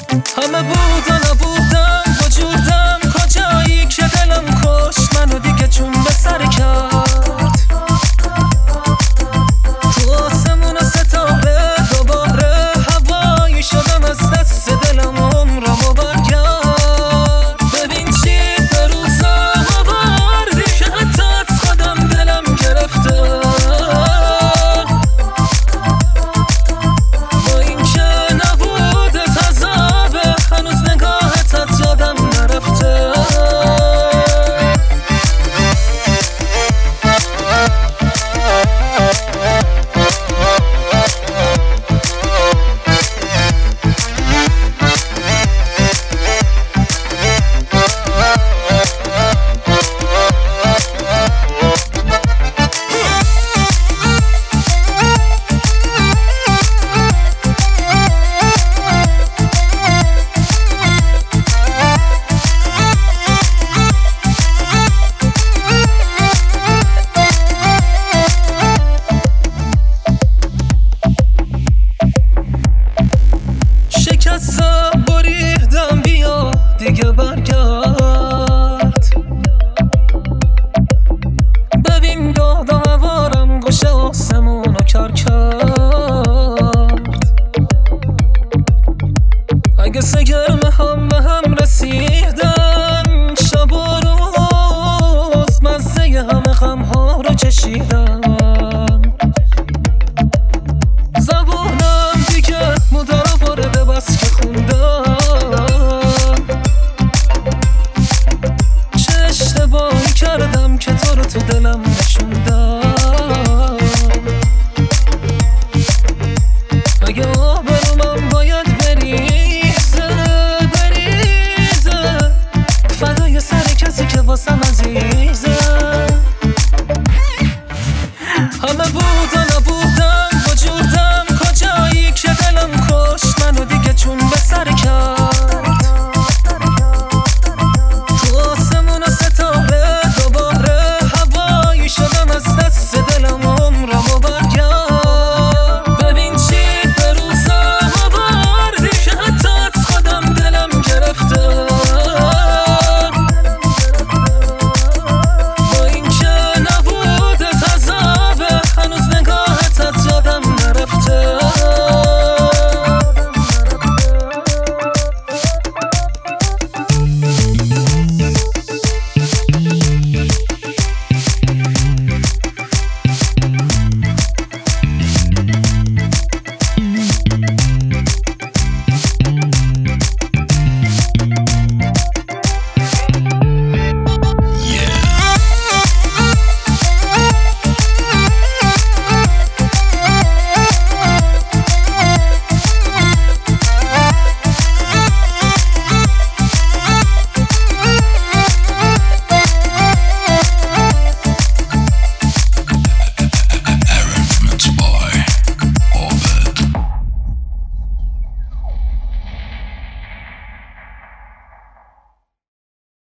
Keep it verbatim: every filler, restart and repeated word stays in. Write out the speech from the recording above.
همه بود و نبودم وجودم کجایی که دلم کشت منو دیگه چون به سر کرد تو آسمون ستاره دوباره هوایی شدم از دست دلم عمرمو برگرد ببین چی به روزم آوردی که حتی از خودم دلم گرفته با این که نبودت عذابه هنوز نگاهت از یادم نرفته شکستم بریدم بیا دیگه برگرد ببین داد و هوارم گوشه آسمونو کر کرد اگه سگرمه ها